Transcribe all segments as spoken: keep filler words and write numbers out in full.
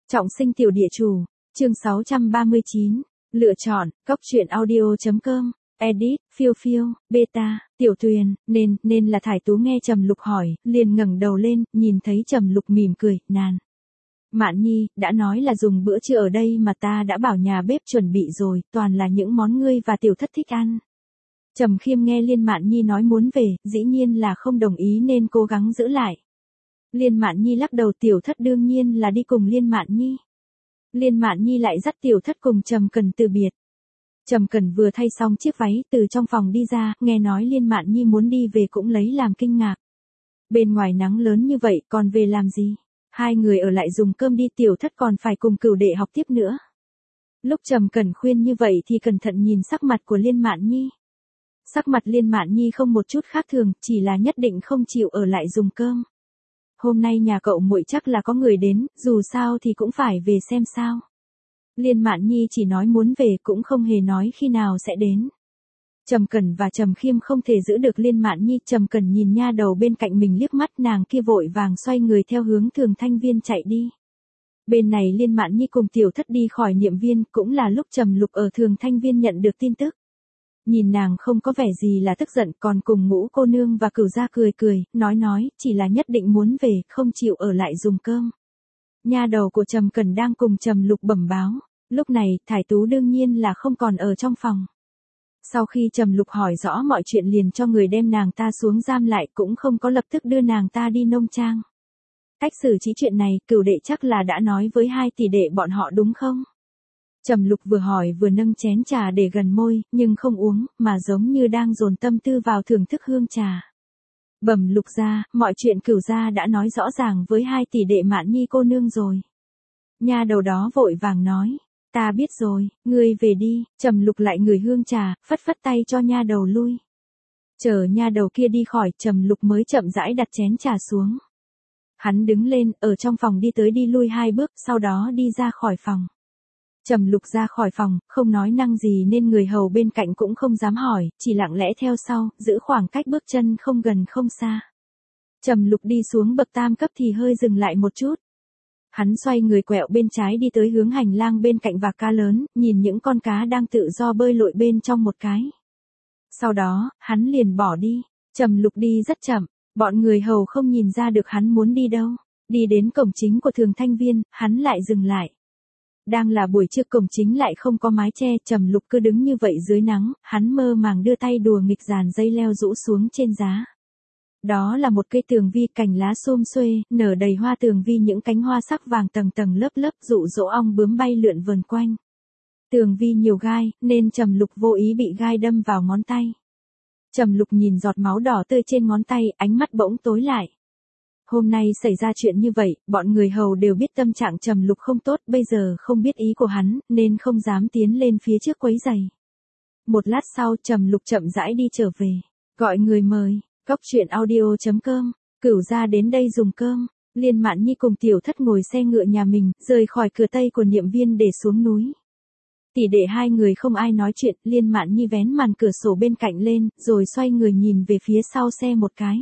Trọng sinh tiểu địa chủ, chương sáu trăm ba mươi chín, lựa chọn, cóc truyện audio chấm com, edit, phiêu phiêu, beta, tiểu tuyền, nên, nên là Thải Tú nghe Trầm Lục hỏi, liền ngẩng đầu lên, nhìn thấy Trầm Lục mỉm cười, nàn. Mạn Nhi, đã nói là dùng bữa trưa ở đây mà ta đã bảo nhà bếp chuẩn bị rồi, toàn là những món ngươi và tiểu thất thích ăn. Trầm Khiêm nghe Liên Mạn Nhi nói muốn về, dĩ nhiên là không đồng ý nên cố gắng giữ lại. Liên Mạn Nhi lắc đầu, tiểu thất đương nhiên là đi cùng Liên Mạn Nhi. Liên Mạn Nhi lại dắt tiểu thất cùng Trầm Cần từ biệt. Trầm Cần vừa thay xong chiếc váy từ trong phòng đi ra, nghe nói Liên Mạn Nhi muốn đi về cũng lấy làm kinh ngạc. Bên ngoài nắng lớn như vậy còn về làm gì? Hai người ở lại dùng cơm đi, tiểu thất còn phải cùng Cửu Đệ học tiếp nữa. Lúc Trầm Cần khuyên như vậy thì cẩn thận nhìn sắc mặt của Liên Mạn Nhi. Sắc mặt Liên Mạn Nhi không một chút khác thường, chỉ là nhất định không chịu ở lại dùng cơm. Hôm nay nhà cậu muội chắc là có người đến, dù sao thì cũng phải về xem sao. Liên Mạn Nhi chỉ nói muốn về cũng không hề nói khi nào sẽ đến. Trầm Cần và Trầm Khiêm không thể giữ được Liên Mạn Nhi, Trầm Cần nhìn nha đầu bên cạnh mình liếc mắt, nàng kia vội vàng xoay người theo hướng Thường Thanh Viên chạy đi. Bên này Liên Mạn Nhi cùng tiểu thất đi khỏi Niệm Viên, cũng là lúc Trầm Lục ở Thường Thanh Viên nhận được tin tức. Nhìn nàng không có vẻ gì là tức giận, còn cùng Ngũ cô nương và Cửu gia cười cười, nói nói, chỉ là nhất định muốn về, không chịu ở lại dùng cơm. Nha đầu của Trầm Cần đang cùng Trầm Lục bẩm báo, lúc này, Thải Tú đương nhiên là không còn ở trong phòng. Sau khi Trầm Lục hỏi rõ mọi chuyện liền cho người đem nàng ta xuống giam lại, cũng không có lập tức đưa nàng ta đi nông trang. Cách xử trí chuyện này, Cửu Đệ chắc là đã nói với hai tỷ đệ bọn họ đúng không? Trầm Lục vừa hỏi vừa nâng chén trà để gần môi, nhưng không uống, mà giống như đang dồn tâm tư vào thưởng thức hương trà. Bẩm Lục gia, mọi chuyện Cửu gia đã nói rõ ràng với hai tỷ đệ Mạn Nhi cô nương rồi. Nha đầu đó vội vàng nói, ta biết rồi, ngươi về đi. Trầm Lục lại ngửi hương trà, phất phất tay cho nha đầu lui. Chờ nha đầu kia đi khỏi, Trầm Lục mới chậm rãi đặt chén trà xuống. Hắn đứng lên, ở trong phòng đi tới đi lui hai bước, sau đó đi ra khỏi phòng. Trầm Lục ra khỏi phòng, không nói năng gì nên người hầu bên cạnh cũng không dám hỏi, chỉ lặng lẽ theo sau, giữ khoảng cách bước chân không gần không xa. Trầm Lục đi xuống bậc tam cấp thì hơi dừng lại một chút. Hắn xoay người quẹo bên trái đi tới hướng hành lang bên cạnh vạc cá lớn, nhìn những con cá đang tự do bơi lội bên trong một cái. Sau đó, hắn liền bỏ đi. Trầm Lục đi rất chậm, bọn người hầu không nhìn ra được hắn muốn đi đâu. Đi đến cổng chính của Thường Thanh Viên, hắn lại dừng lại. Đang là buổi trưa, cổng chính lại không có mái che, Trầm Lục cứ đứng như vậy dưới nắng, hắn mơ màng đưa tay đùa nghịch dàn dây leo rũ xuống trên giá. Đó là một cây tường vi, cành lá xum xuê, nở đầy hoa, tường vi những cánh hoa sắc vàng tầng tầng lớp lớp, dụ dỗ ong bướm bay lượn vờn quanh. Tường vi nhiều gai, nên Trầm Lục vô ý bị gai đâm vào ngón tay. Trầm Lục nhìn giọt máu đỏ tươi trên ngón tay, ánh mắt bỗng tối lại. Hôm nay xảy ra chuyện như vậy, bọn người hầu đều biết tâm trạng Trầm Lục không tốt, bây giờ không biết ý của hắn, nên không dám tiến lên phía trước quấy rầy. Một lát sau, Trầm Lục chậm rãi đi trở về, gọi người mời, cóc truyện audio chấm com, Cửu gia đến đây dùng cơm. Liên Mạn Nhi cùng tiểu thất ngồi xe ngựa nhà mình, rời khỏi cửa Tây của Niệm Viên để xuống núi. Tỷ đệ hai người không ai nói chuyện, Liên Mạn Nhi vén màn cửa sổ bên cạnh lên, rồi xoay người nhìn về phía sau xe một cái.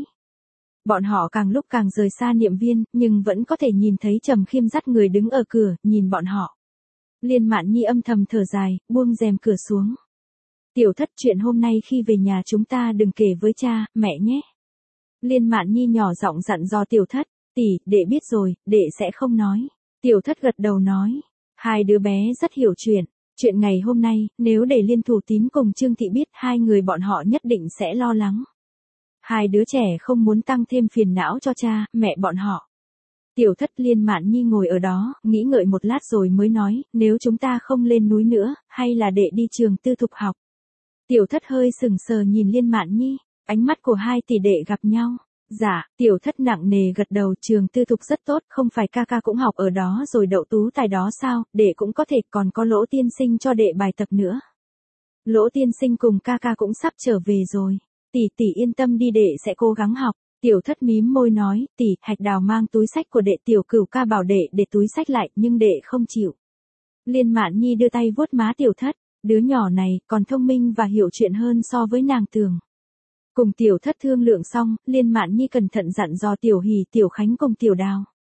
Bọn họ càng lúc càng rời xa Niệm Viên, nhưng vẫn có thể nhìn thấy Trầm Khiêm dắt người đứng ở cửa, nhìn bọn họ. Liên Mạn Nhi âm thầm thở dài, buông rèm cửa xuống. Tiểu thất, chuyện hôm nay khi về nhà chúng ta đừng kể với cha, mẹ nhé. Liên Mạn Nhi nhỏ giọng dặn dò tiểu thất, tỷ, đệ biết rồi, đệ sẽ không nói. Tiểu thất gật đầu nói, hai đứa bé rất hiểu chuyện. Chuyện ngày hôm nay, nếu để Liên Thủ Tín cùng Trương Thị biết, hai người bọn họ nhất định sẽ lo lắng. Hai đứa trẻ không muốn tăng thêm phiền não cho cha, mẹ bọn họ. Tiểu thất. Liên Mạn Nhi ngồi ở đó, nghĩ ngợi một lát rồi mới nói, nếu chúng ta không lên núi nữa, hay là đệ đi trường tư thục học. Tiểu thất hơi sừng sờ nhìn Liên Mạn Nhi, ánh mắt của hai tỷ đệ gặp nhau. Dạ, tiểu thất nặng nề gật đầu, trường tư thục rất tốt, không phải ca ca cũng học ở đó rồi đậu tú tài đó sao, đệ cũng có thể, còn có Lỗ tiên sinh cho đệ bài tập nữa. Lỗ tiên sinh cùng ca ca cũng sắp trở về rồi. Tỷ tỷ yên tâm đi, đệ sẽ cố gắng học. Tiểu thất mím môi nói, tỷ, Hạch Đào mang túi sách của đệ, tiểu Cửu ca bảo đệ để túi sách lại, nhưng đệ không chịu. Liên Mạn Nhi đưa tay vuốt má tiểu thất, đứa nhỏ này còn thông minh và hiểu chuyện hơn so với nàng tưởng. Cùng tiểu thất thương lượng xong, Liên Mạn Nhi cẩn thận dặn dò tiểu Hỉ, tiểu Khánh cùng tiểu Đào.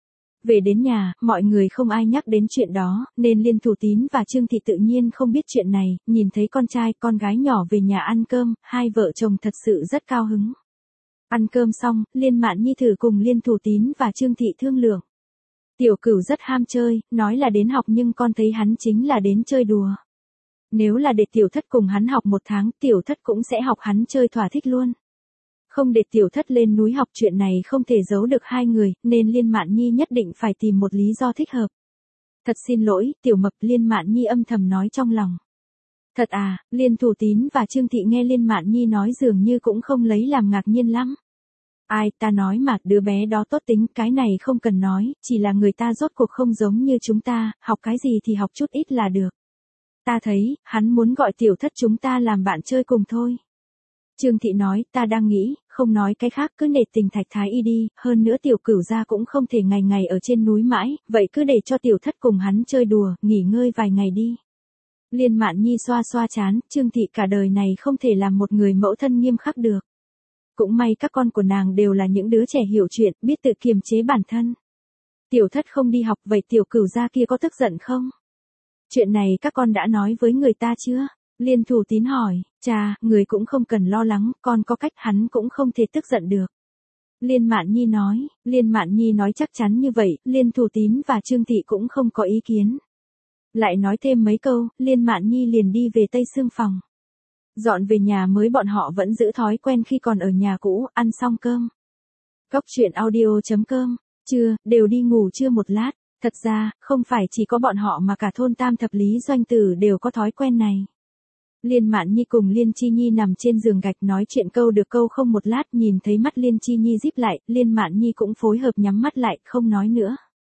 Về đến nhà, mọi người không ai nhắc đến chuyện đó, nên Liên Thủ Tín và Trương Thị tự nhiên không biết chuyện này, nhìn thấy con trai, con gái nhỏ về nhà ăn cơm, hai vợ chồng thật sự rất cao hứng. Ăn cơm xong, Liên Mạn Nhi thử cùng Liên Thủ Tín và Trương Thị thương lượng. Tiểu Cửu rất ham chơi, nói là đến học nhưng con thấy hắn chính là đến chơi đùa. Nếu là để Tiểu Thất cùng hắn học một tháng, Tiểu Thất cũng sẽ học hắn chơi thỏa thích luôn. Không để Tiểu Thất lên núi học, chuyện này không thể giấu được hai người, nên Liên Mạn Nhi nhất định phải tìm một lý do thích hợp. Thật xin lỗi, Tiểu Mập, Liên Mạn Nhi âm thầm nói trong lòng. Thật à, Liên Thủ Tín và Trương Thị nghe Liên Mạn Nhi nói dường như cũng không lấy làm ngạc nhiên lắm. Ai, ta nói mà, đứa bé đó tốt tính, cái này không cần nói, chỉ là người ta rốt cuộc không giống như chúng ta, học cái gì thì học chút ít là được. Ta thấy, hắn muốn gọi Tiểu Thất chúng ta làm bạn chơi cùng thôi. Trương Thị nói, ta đang nghĩ, không nói cái khác, cứ nể tình Thạch Thái Y đi, hơn nữa Tiểu Cửu gia cũng không thể ngày ngày ở trên núi mãi, vậy cứ để cho Tiểu Thất cùng hắn chơi đùa, nghỉ ngơi vài ngày đi. Liên Mạn Nhi xoa xoa chán, Trương Thị cả đời này không thể làm một người mẫu thân nghiêm khắc được. Cũng may các con của nàng đều là những đứa trẻ hiểu chuyện, biết tự kiềm chế bản thân. Tiểu Thất không đi học, vậy Tiểu Cửu gia kia có tức giận không? Chuyện này các con đã nói với người ta chưa? Liên Thủ Tín hỏi, cha, người cũng không cần lo lắng, con có cách, hắn cũng không thể tức giận được. Liên Mạn Nhi nói, Liên Mạn Nhi nói chắc chắn như vậy, Liên Thủ Tín và Trương Thị cũng không có ý kiến. Lại nói thêm mấy câu, Liên Mạn Nhi liền đi về Tây Sương phòng. Dọn về nhà mới, bọn họ vẫn giữ thói quen khi còn ở nhà cũ, ăn xong cơm. Góc truyện audio chấm com, trưa, đều đi ngủ trưa một lát. Thật ra, không phải chỉ có bọn họ mà cả thôn Tam Thập Lý Doanh Tử đều có thói quen này. Liên Mạn Nhi cùng Liên Chi Nhi nằm trên giường gạch nói chuyện câu được câu không, một lát nhìn thấy mắt Liên Chi Nhi díp lại, Liên Mạn Nhi cũng phối hợp nhắm mắt lại, không nói nữa.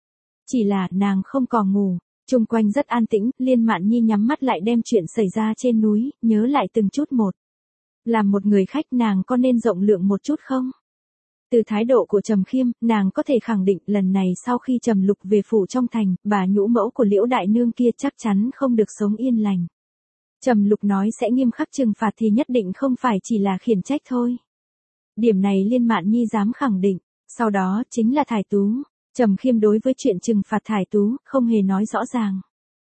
Chỉ là, nàng không còn ngủ, chung quanh rất an tĩnh, Liên Mạn Nhi nhắm mắt lại đem chuyện xảy ra trên núi, nhớ lại từng chút một. Làm một người khách, nàng có nên rộng lượng một chút không? Từ thái độ của Trầm Khiêm, nàng có thể khẳng định lần này sau khi Trầm Lục về phủ trong thành, bà nhũ mẫu của Liễu Đại Nương kia chắc chắn không được sống yên lành. Trầm Lục nói sẽ nghiêm khắc trừng phạt thì nhất định không phải chỉ là khiển trách thôi. Điểm này Liên Mạn Nhi dám khẳng định. Sau đó, chính là Thải Tú. Trầm Khiêm đối với chuyện trừng phạt Thải Tú, không hề nói rõ ràng.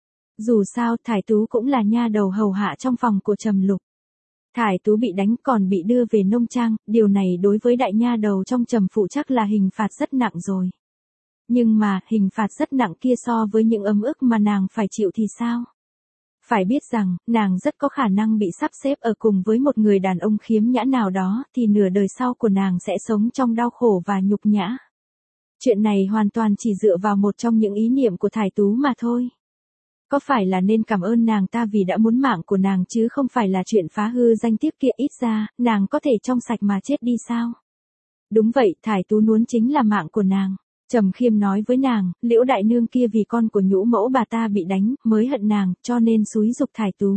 Dù sao, Thải Tú cũng là nha đầu hầu hạ trong phòng của Trầm Lục. Thải Tú bị đánh còn bị đưa về nông trang, điều này đối với đại nha đầu trong Trầm phủ chắc là hình phạt rất nặng rồi. Nhưng mà, hình phạt rất nặng kia so với những ấm ức mà nàng phải chịu thì sao? Phải biết rằng, nàng rất có khả năng bị sắp xếp ở cùng với một người đàn ông khiếm nhã nào đó, thì nửa đời sau của nàng sẽ sống trong đau khổ và nhục nhã. Chuyện này hoàn toàn chỉ dựa vào một trong những ý niệm của Thải Tú mà thôi. Có phải là nên cảm ơn nàng ta vì đã muốn mạng của nàng chứ không phải là chuyện phá hư danh tiếp kia, ít ra, nàng có thể trong sạch mà chết đi sao? Đúng vậy, Thải Tú muốn chính là mạng của nàng. Trầm Khiêm nói với nàng, Liễu Đại Nương kia vì con của nhũ mẫu bà ta bị đánh, mới hận nàng, cho nên xúi giục Thải Tú.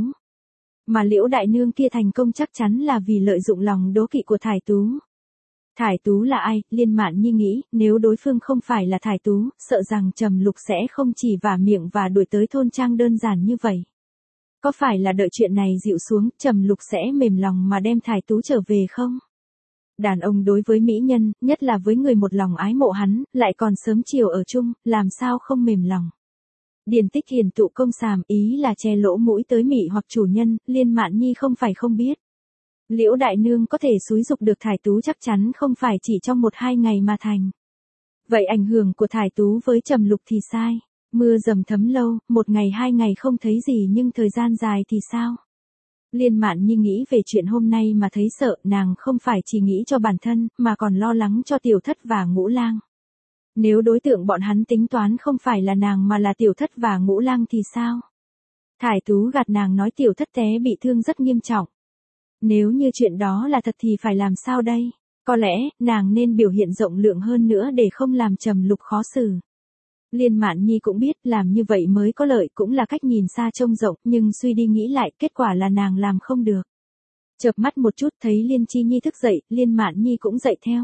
Mà Liễu Đại Nương kia thành công chắc chắn là vì lợi dụng lòng đố kỵ của Thải Tú. Thải Tú là ai? Liên Mạn Nhi nghĩ, nếu đối phương không phải là Thải Tú, sợ rằng Trầm Lục sẽ không chỉ vả miệng và đuổi tới thôn trang đơn giản như vậy. Có phải là đợi chuyện này dịu xuống, Trầm Lục sẽ mềm lòng mà đem Thải Tú trở về không? Đàn ông đối với mỹ nhân, nhất là với người một lòng ái mộ hắn, lại còn sớm chiều ở chung, làm sao không mềm lòng. Điển Tích hiền tụ công sàm, ý là che lỗ mũi tới mị hoặc chủ nhân, Liên Mạn Nhi không phải không biết. Liễu Đại Nương có thể xúi giục được Thải Tú chắc chắn không phải chỉ trong một hai ngày mà thành. Vậy ảnh hưởng của Thải Tú với Trầm Lục thì sai? Mưa dầm thấm lâu, một ngày hai ngày không thấy gì nhưng thời gian dài thì sao? Liên Mạn Nhi nghĩ về chuyện hôm nay mà thấy sợ, nàng không phải chỉ nghĩ cho bản thân, mà còn lo lắng cho Tiểu Thất và Ngũ Lang. Nếu đối tượng bọn hắn tính toán không phải là nàng mà là Tiểu Thất và Ngũ Lang thì sao? Thải Tú gạt nàng nói Tiểu Thất té bị thương rất nghiêm trọng. Nếu như chuyện đó là thật thì phải làm sao đây? Có lẽ, nàng nên biểu hiện rộng lượng hơn nữa để không làm Trầm Lục khó xử. Liên Mạn Nhi cũng biết làm như vậy mới có lợi, cũng là cách nhìn xa trông rộng, nhưng suy đi nghĩ lại, kết quả là nàng làm không được. Chợp mắt một chút thấy Liên Chi Nhi thức dậy, Liên Mạn Nhi cũng dậy theo.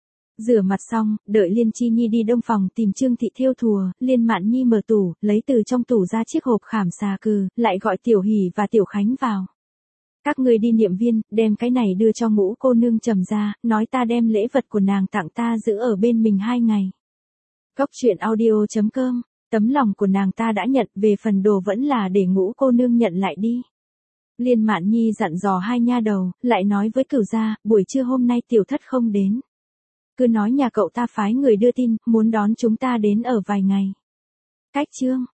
Rửa mặt xong, đợi Liên Chi Nhi đi đông phòng tìm Trương Thị thêu thùa, Liên Mạn Nhi mở tủ, lấy từ trong tủ ra chiếc hộp khảm xà cừ, lại gọi Tiểu Hỷ và Tiểu Khánh vào. Các người đi niệm viên, đem cái này đưa cho Ngũ cô nương Trầm ra, nói ta đem lễ vật của nàng tặng ta giữ ở bên mình hai ngày. Cốc truyện audio chấm com, tấm lòng của nàng ta đã nhận, về phần đồ vẫn là để Ngũ cô nương nhận lại đi. Liên Mạn Nhi dặn dò hai nha đầu, lại nói với Cửu gia, buổi trưa hôm nay tiểu thất không đến. Cứ nói nhà cậu ta phái người đưa tin, muốn đón chúng ta đến ở vài ngày. Cách chương